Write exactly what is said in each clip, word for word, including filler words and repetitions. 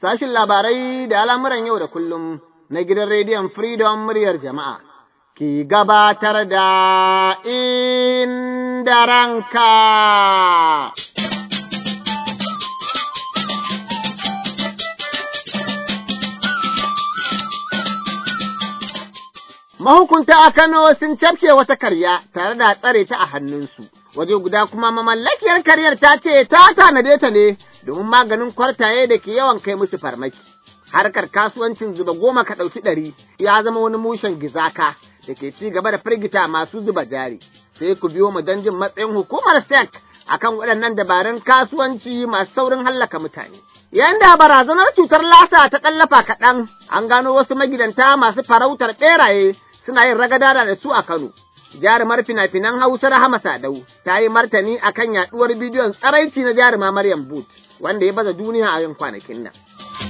sashin labarai da al'amuran yau da kullum na gidan rediyon Freedom muryar jama'a, ki gabatar da inda ranka. Mahukunta a Kano sun cafke wata karya tare da tsare ta a hannunsu, waje guda kuma mamallakiyar karyar ta ce ta tanade ta ne domin maganin kwartaye da ke yawan kai musu farmaki. Harkar kasuwancin zuba goma ka ɗauki ɗari ya zama wani mushen gizaka da ke ci gaba da firgita masu zuba jari. Sai ku biyo mu don jin matsayin hukumar S E C akan waɗannan dabarun kasuwanci masu saurin hallaka mutane. Yayin da barazanar cutar lasa ta ƙallafa kaɗan, an gano wasu magidanta masu farautar ɓeraye suna yin ragadada da su a Kano. Jarumar fina-finan Hausa Rahama Sadau ta yi martani akan yaɗuwar bidiyon tsaraici na jaruma Maryam Boot wanda ya baza duniya a yin kwanakin nan.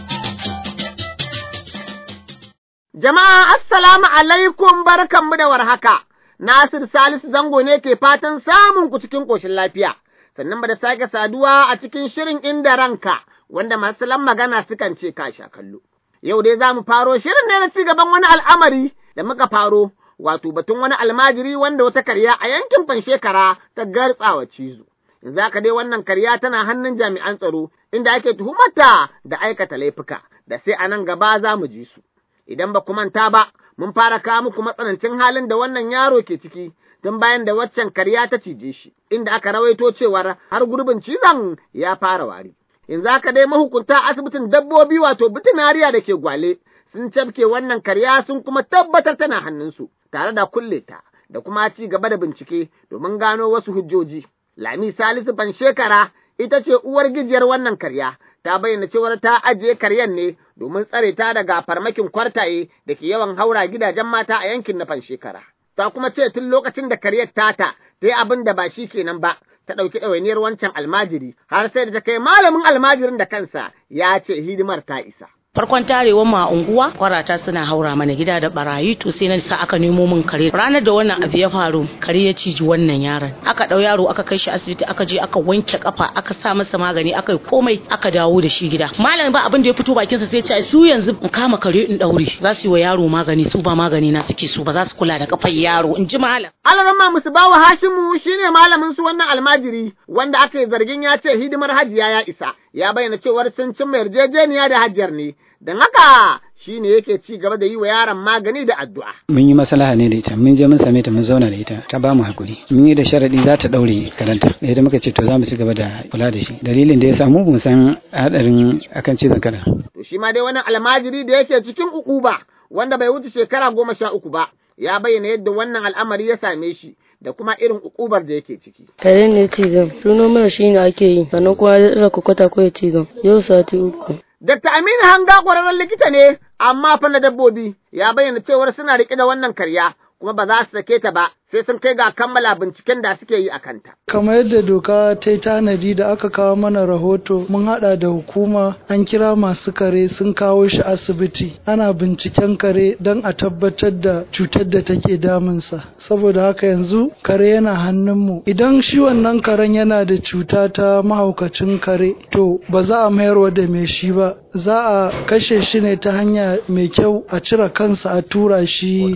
Jama'a assalamu alaikum barkanmu da warhaka. Nasir Salisu Zango ne ke fatan samun ku cikin ƙoshin lafiya. Sannan ba da sake saduwa a cikin shirin inda ranka wanda masu lan magana sukan ce ka sha kallo. Yau dai za mu faro shirin ne na ci gaban wani al'amari da muka faro, wato batun wani almajiri wanda wata karya a yankin Fanshekara ta gartsawa cizo. Yanzu haka dai wannan karya tana hannun jami'an tsaro inda ake tuhumarta da aikata laifuka, da sai a nan gaba za mu ji su. Idan ba ku manta ba, mun fara kawo muku matsanancin halin da wannan yaro ke ciki tun bayan da waccan karya ta cije shi, inda aka rawaito cewar har gurbin cizon ya fara wari. Yanzu haka dai mahukunta asibitin dabbobi wato bitinariya da ke Gwale sun cafke wannan karya sun kuma tabbatar tana hannunsu tare da kulle ta da kuma ci gaba da bincike domin gano wasu hujjoji. Lami Salisu Fanshekara ita ce uwar gijiyar wannan karya, ta bayyana cewar ta ajiye karyan ne domin tsare ta daga farmakin kwartaye da ke yawan haura gidajen mata a yankin na Fanshekara. Ta kuma ce tun lokacin da karyar tata ta yi abin da ba shi kenan ba, ta ɗauki ɗawainiyar wancan almajiri har sai da ta kai malamin almajirin da kansa ya ce hidimar ta isa. Farkon tarewar ma unguwa kwarata suna haura mana gida da barayi, to sai na sa aka nemo min kare. Ranar da wannan abu ya faru, kare ya ciji wannan yaron, aka dau yaro aka kai shi asibiti, aka je aka wanke kafa, aka sa masa magani, aka yi komai, aka dawo da shi gida. Malam ba abin da ya fito bakin sa sai ya ce su yanzu in kama kare in daure, za su yi wa yaro magani, su ba magani na suke su ba za su kula da kafar yaro, in ji malam. Alarama Musbawa Hashimu shine malamin su wannan almajiri wanda aka yi zargin ya ce hidimar hajiya ya isa. Ya bayyana cewar sun cimma yarjejeniya da hajiyar ne, don haka shi ne yake ci gaba da yi wa yaron magani da addu'a. Mun yi maslaha ne da ita, mun je mun same ta mun zauna da ita, ta ba mu hakuri. Mun yi da sharaɗi za ta ɗaure karanta, da ita muka ce to za mu ci gaba da kula da shi. Dalilin da ya samu mu san haɗarin akan cizon kara. To shi ma dai wani almajiri da yake cikin ukuba wanda bai wuce shekara goma sha uku ba, ya bayyana yadda wannan al'amari ya same shi da kuma irin ukubar da yake ciki. Kare ne cizon, suno mara shi ne ake yi, sannan kuma ya ɗaga kwakwata ko ya cizon, yau sati uku. Dakta Aminu Hanga ƙwararren likita ne, amma fa na dabbobi, ya bayyana cewar suna riƙe da wannan karya, kuma ba za su sake ta ba, sai sun kai ga kammala binciken da suke yi a kanta. Kamar yadda doka ta yi tanadi da aka kawo mana rahoto, mun haɗa da hukuma, an kira masu kare sun kawo shi asibiti, ana binciken kare don a tabbatar da cutar da take damunsa. Saboda haka yanzu kare yana hannunmu. Idan shi wannan karen yana da cuta ta mahaukacin kare, to ba za a mayarwa da mai shi ba, za a kashe shi ne ta hanya mai kyau, a cire kansa a tura shi.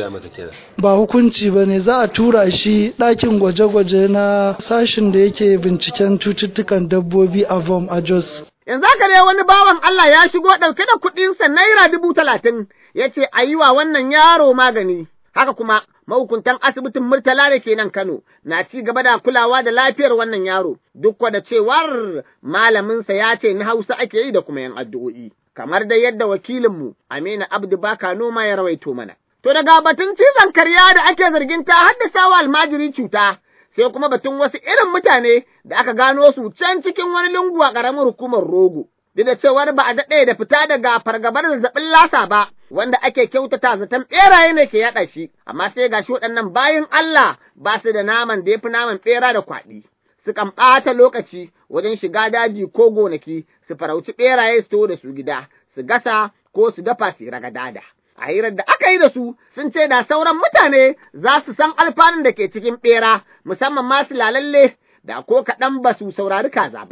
Ba hukunci ba ne, za a tura shi ɗakin gwaje-gwaje na sashin da yake binciken cututtukan dabbobi a V O M a Jos. Yanzu haka dai wani bawan Allah ya shigo ɗauke da kuɗinsa naira dubu talatin, ya ce a yi wa wannan yaro magani. Haka kuma mahukuntan asibitin Murtala da ke nan Kano na ci gaba da kulawa da lafiyar wannan yaro, duk da cewar malaminsa ya ce na Hausa ake yi da kuma yan addu'o'i, kamar dai yadda wakilinmu Aminu Abdu Baka Noma ya rawaito mana. To daga batun cizon karya da ake zargin ta haddasa wa almajiri cuta, sai kuma batun wasu irin mutane da aka gano su can cikin wani lungu a ƙaramin hukumar Rogo. Duk da cewar ba a daɗe da fita daga fargabar zazzabin lasa ba, wanda ake kyautata zaton ɓeraye ne ke yaɗa shi, amma sai gashi waɗannan bayin Allah ba su da naman da ya fi naman ɓera da kwaɗi. Sukan ɓata lokaci wajen shiga daji ko gonaki su farauci ɓeraye su taho da su gida, su gasa ko su dafa su ragadada. A hirar da aka yi da su sun ce da sauran mutane za su san alfanun da ke cikin ɓera, musamman masu lalalle da ko kaɗan ba su saurari kaza ba.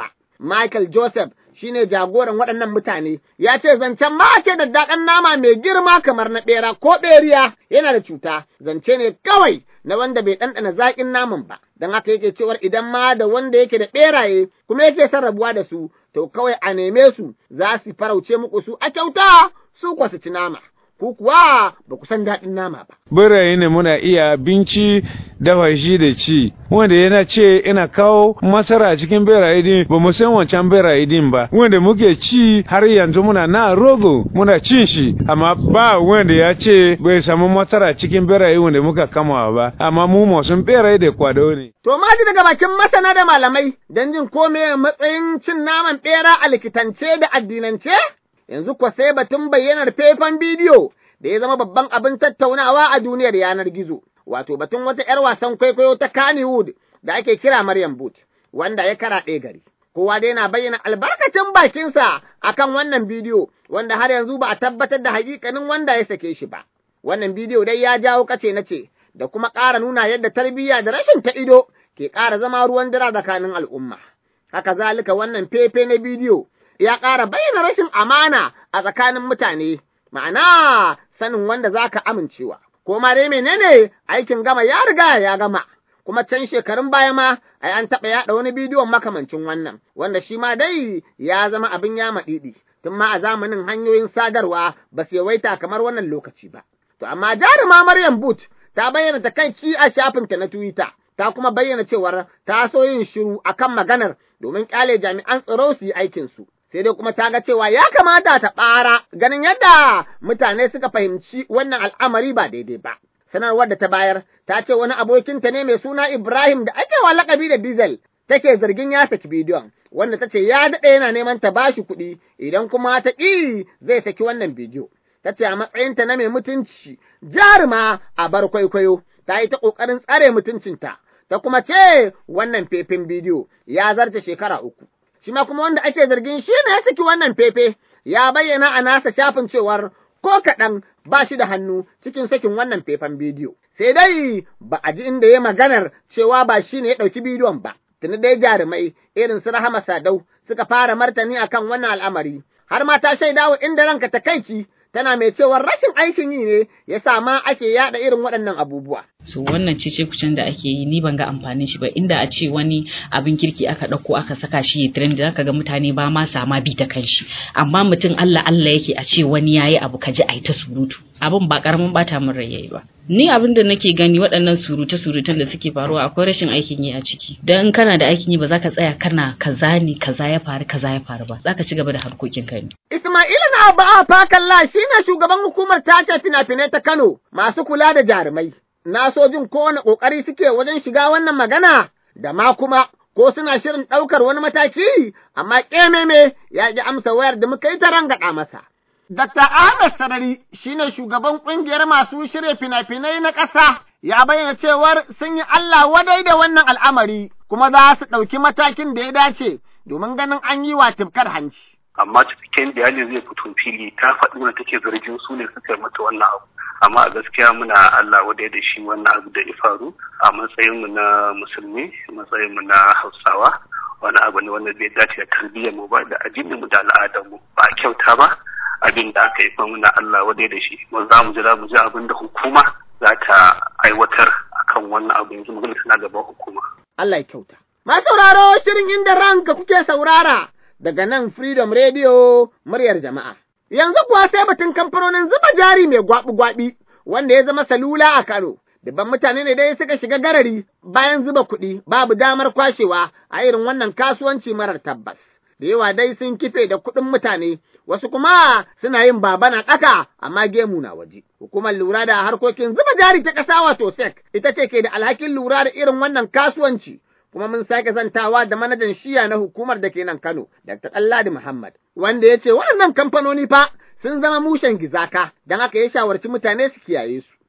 Michael Joseph shine jagoran waɗannan mutane, ya ce zancen ma ce da daɗan nama mai girma kamar na ɓera ko ɓeriya yana da cuta, zance ne kawai na wanda bai ɗanɗana zaƙin naman ba, don haka yake cewar idan ma da wanda yake da ɓeraye kuma yake son rabuwa da su, to kawai a neme su za su farauce muku su a kyauta su kwa su ci nama. Ku kuwa ba ku san daɗin nama ba. Biraye ne muna iya abinci dafa shi da ci, wanda yana ce ina kawo masara a cikin biraye din ba mu san wancan biraye din ba, wanda muke ci har yanzu muna na rogo muna cin shi, amma ba wanda ya ce bai samu masara cikin biraye wanda muka kama ba, amma mu masu biraye da kwado ne. To ma ji daga bakin masana da malamai don jin ko me matsayin cin naman ɓera a likitance da addinance? Yanzu kwa sai batun bayyanar faifan bidiyo da ya zama babban abin tattaunawa a duniyar yanar gizo, wato batun wata ‘yar wasan kwaikwayo ta Kannywood da ake kira Maryam Boot, wanda ya karaɗe gari. Kowa dai na bayyana albarkacin bakinsa akan wannan bidiyo, wanda har yanzu ba a tabbatar da hakikanin wanda ya sake shi ba. Wannan bidiyo dai ya jawo kace na ce, da kuma ƙara nuna yadda tarbiyya da rashin ta ido ke ƙara zama ruwan dare tsakanin al'umma. Haka zalika wannan fefe na bidiyo ya ƙara bayyana rashin amana a tsakanin mutane, ma'ana sanin wanda za ka amincewa, ko ma dai menene aikin gama ya riga ya gama, kuma can shekarun baya ma ai an taɓa yaɗa wani bidiyon makamancin wannan, wanda shi ma dai ya zama abin ya maɗiɗi, tun ma a zamanin hanyoyin sadarwa ba su yawaita kamar wannan lokaci ba. To amma jaruma Maryam Boot ta bayyana takaici a shafinta na Twitter, ta kuma bayyana cewar ta so yin shiru akan maganar domin ƙyale jami'an tsaro su yi aikinsu. Sai dai kuma ta ga cewa ya kamata ta ɓara ganin yadda mutane suka fahimci wannan al'amari ba daidai ba. Sanarwar da ta bayar ta ce wani abokinta ne mai suna Ibrahim da ake wa lakabi da Diesel take zargin ya saki bidiyon, wanda ta ce ya daɗe yana neman ta bashi kuɗi idan kuma ta ƙi zai saki wannan bidiyo. Ta ce a matsayinta na mai mutunci jaruma a bar kwaikwayo ta yi ta ƙoƙarin tsare mutuncinta, ta kuma ce wannan fefen bidiyo ya zarce shekara uku. Shi ma kuma wanda ake zargin shi ne ya saki wannan fefe, ya bayyana a nasa shafin cewar ko kaɗan ba shi da hannu cikin sakin wannan fefen bidiyo. Sai dai ba a ji inda ya maganar cewa ba shi ne ya ɗauki bidiyon ba. Tuni dai jarumai irin su Rahama Sadau suka fara martani akan wannan al'amari, har ma ta shaidawa inda ranka takaici tana mai cewar rashin aikin yi ne ya sa ma ake yada irin waɗannan abubuwa. So wannan cece kucin da ake yi ni ban ga amfanin shi ba, inda a ce wani abin kirki aka ɗauko aka saka shi ya trend zaka ga mutane ba ma sama bi ta kanshi, amma mutum Allah Allah yake a ce wani yayi abu kaji ai ta surutu, abin ba karamin bata min rai yayi ba. Ni abin da nake gani waɗannan surute surutan da suke faruwa akwai rashin aikin yi a ciki, dan kana da aikin yi ba za ka tsaya kana kaza ne kaza ya faru kaza ya faru ba, za ka ci gaba da harkokin ka ne. Ismail na Abba Fakalla shine shugaban hukumar tace fina-finai ta Kano masu kula da jarumai. Na so jin kowane ƙoƙari suke wajen shiga wannan magana, da ma kuma ko suna shirin ɗaukar wani mataki, amma ƙememe ya ƙi amsa wayar da muka yi ta rangaɗa masa. Dakta Ahmed Sarari shine shugaban ƙungiyar masu shirya fina-finai na ƙasa, ya bayyana cewar sun yi Allah wadai da wannan al'amari, kuma za su ɗauki matakin da ya dace domin ganin an yi wa tufkar hanci. Amma cikakken bayani zai fito fili, ta faɗi wanda take zargin su ne suka mata wannan abu. Amma a gaskiya muna Allah wadai da shi wannan abu da ya faru a matsayinmu na musulmi, matsayinmu na Hausawa, wani abu ne wanda zai dace da tarbiyyar mu ba da addinin mu da al'adar mu, ba kyauta ba abin da aka yi kuma muna Allah wadai da shi. Mu za mu jira mu ji abin da hukuma za ta aiwatar akan wannan abu, yanzu magana tana gaban hukuma. Allah ya kyauta. Ma sauraro shirin inda ranka kuke saurara daga nan Freedom Radio muryar jama'a. Yanzu kuwa sai batun kamfanonin zuba jari mai gwaɓi-gwaɓi wanda ya zama salula a Kano. Dubban mutane ne dai suka shiga garari bayan zuba kuɗi babu damar kwashewa a irin wannan kasuwanci marar tabbas. Da yawa dai sun kife da kuɗin mutane, wasu kuma suna yin babana ɗaka amma gemu na waje. Hukumar lura da harkokin zuba jari ta ƙasa wato S E C ita ce ke da alhakin lura da irin wannan kasuwanci. Kuma mun sake zantawa da manajan shiya na hukumar da ke nan Kano, Dakta Ɗanladi Muhammad, wanda ya ce waɗannan kamfanoni fa sun zama mushen gizaka, don haka ya shawarci mutane su kiyaye su.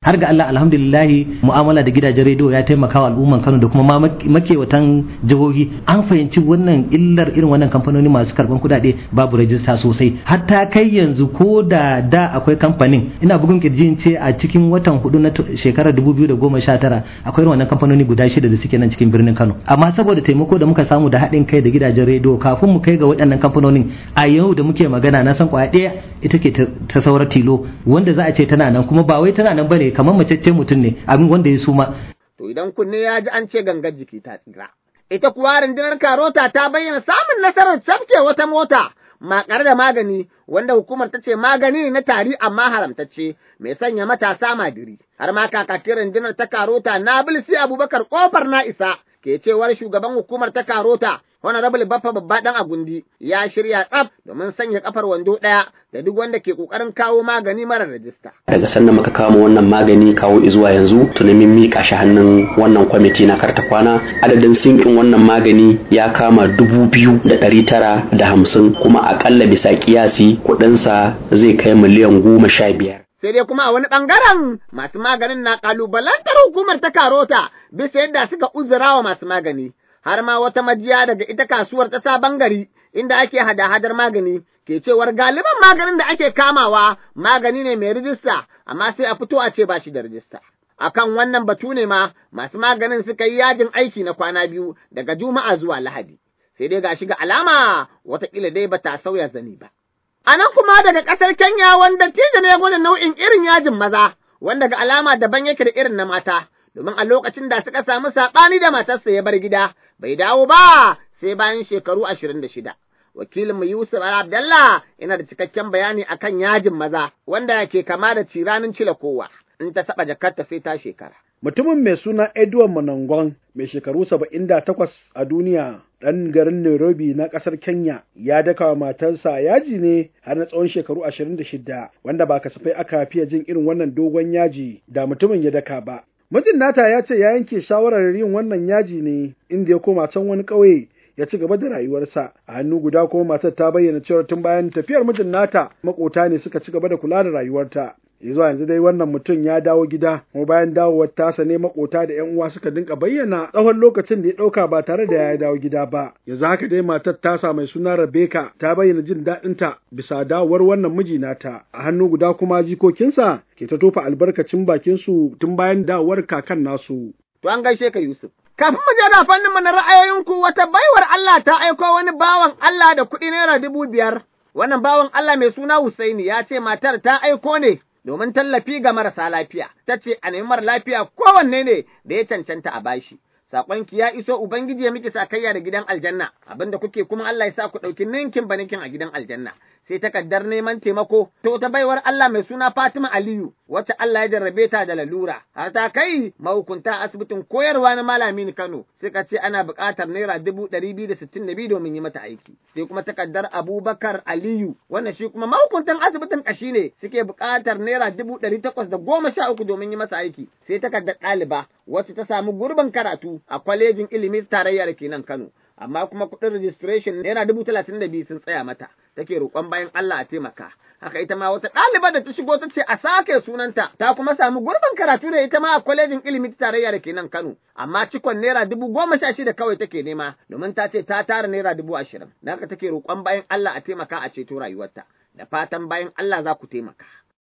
har ga Allah alhamdulillahi mu'amala da gidajen rediyo ya taimaka wa al'umman Kano da kuma makewatan jihohi an fahimci wannan illar irin wannan kamfanoni masu karban kudade babu rajista sosai hatta kai yanzu ko da da akwai kamfanin ina bugun kirjin ce a cikin watan hudu na shekarar dubu biyu da goma sha tara akwai wannan kamfanoni guda shida da suke nan cikin birnin Kano amma saboda taimako da muka samu da haɗin kai da gidajen rediyo kafin mu kai ga waɗannan kamfanonin a yau da muke magana na san kwaya ɗaya ita ke ta saurar tilo wanda za a ce tana nan kuma ba wai tana nan bane kamar macece mutum ne abin wanda ya suma. To idan kunne ya ji an ce gangar jiki ta tsira. Ita kuwa rundunar Karota ta bayyana samun nasarar cafke wata mota makare da magani wanda hukumar ta ce magani ne na tari amma haramtacce mai sanya matasa madiri. Har ma kakakin rundunar ta Karota Nabilsi Abubakar Kofar na isa ke cewar shugaban hukumar ta Karota Honorable Baffa Babba Dan Agundi ya shirya tsaf domin sanya kafar wando ɗaya da duk wanda ke kokarin kawo magani mara rajista. Daga sannan muka kama wannan magani kawo zuwa yanzu tunanin miƙa shi hannun wannan kwamiti na karta kwana. Adadin sinkin wannan magani ya kama dubu biyu da ɗari tara da hamsin kuma akalla bisa kiyasi kuɗinsa zai kai miliyan goma sha biyar. Sai dai kuma a wani ɓangaren masu maganin na ƙalubalantar hukumar ta Karota bisa yadda suka uzurawa masu magani. Har ma wata majiya daga ita kasuwar ta Sabon Gari inda ake hada-hadar magani ke cewar galiban maganin da ake kamawa magani ne mai rijista amma sai a fito a ce ba shi da rijista. Akan wannan batu ne ma masu maganin suka yi yajin aiki na kwana biyu daga Juma'a zuwa Lahadi. Sai dai gashi ga alama watakila dai bata sauya zani ba. A nan kuma daga ƙasar Kenya wanda tije ne ya gwada nau'in irin yajin maza wanda ga alama daban yake da irin na mata. Domin a lokacin da suka samu saɓani da matarsa ya bar gida, bai dawo ba sai bayan shekaru ashirin da shida. Wakilinmu Yusuf Abdallah yana da cikakken bayani akan yajin maza, wanda ke kama da ciranin cile kowa, in ta saba jakarta sai ta shekara. Mutumin mai suna Edward Monongon, mai shekaru saba'in da takwas a duniya, ɗan garin Nairobi na ƙasar Kenya, ya daka wa matarsa yaji ne har na tsawon shekaru ashirin da shida, wanda ba kasafai aka fiye jin irin wannan dogon yaji da mutumin ya daka ba. Mijin nata ya ce ya yanke shawarar yin wannan yaji ne inda ya koma can wani ƙauye ya ci gaba da rayuwarsa. A hannu guda kuma matar ta bayyana cewa tun bayan tafiyar mijin nata makota ne suka ci gaba da kula da rayuwarta. Zuwa yanzu dai wannan mutum ya dawo gida, kuma bayan dawowar tasa ne makota da ƴan uwa suka dinka bayyana tsawon lokacin da ya ɗauka ba tare da ya dawo gida ba. Yanzu haka dai matar tasa mai suna Rebecca ta bayyana jin daɗinta bisa dawowar wannan miji nata. A hannu guda kuma jikokinsa ke ta tofa albarkacin bakin su tun bayan dawowar kakan nasu. To an gaishe ka Yusuf. Kafin mu je da fannin mu na ra'ayoyinku wata baiwar Allah ta aiko wani bawan Allah da kuɗi naira dubu biyar. Wannan bawan Allah mai suna Husaini ya ce matar ta aiko ne domin tallafi ga marasa lafiya, ta ce a nemi mara lafiya kowanne ne da ya cancanta a bashi. Saƙonki ya iso Ubangiji ya miki sakayya da gidan aljanna, abinda kuke kuma Allah ya sa ku ɗauki ninkin ba ninkin a gidan aljanna. Sai takardar neman taimako ta wata baiwar Allah mai suna Fatima Aliyu, wacce Allah ya jarrabe ta da lalura, har ta kai mahukunta asibitin koyarwa na Malami Kano, suka ce ana buƙatar naira dubu ɗari biyu da sittin da biyu domin yi mata aiki. Sai kuma takardar Abubakar Aliyu, wannan shi kuma mahukuntan asibitin ƙashi ne suke buƙatar naira dubu ɗari takwas da goma sha uku domin yi masa aiki. Sai takardar ɗaliba, wacce ta samu gurbin karatu a kwalejin ilimi tarayya da ke nan Kano. Amma kuma kuɗin registration naira dubu talatin da biyu sun tsaya mata, take roƙon bayan Allah a taimaka. Haka ita ma wata ɗaliba da ta shigo ta ce a sake sunanta, ta kuma samu gurbin karatu da ita ma a kwalejin ilimi tarayya da ke nan Kano. Amma cikon naira dubu goma sha shida kawai take nema, domin ta ce ta tara naira dubu ashirin. Da haka take roƙon bayan Allah a taimaka a ceto rayuwarta. Da fatan bayan Allah za ku taimaka.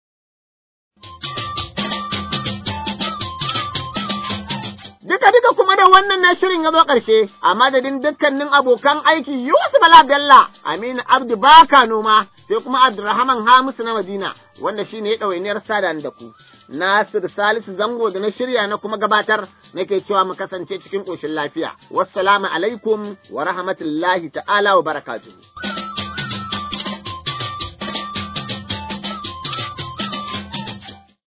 Duka duka kuma da wannan na shirin ya zo ƙarshe, a madadin dukkanin abokan aiki Yusuf Bala Bello, Aminu Abdu Baka Noma, sai kuma Abdulrahman Hamisu na Madina, wanda shi ne ya ɗawainiyar sada da ku. Nasir Salisu Zango da na shirya na kuma gabatar nake cewa mu kasance cikin ƙoshin lafiya. Wassalamu alaikum wa rahmatullahi ta'ala wa barakatuhu.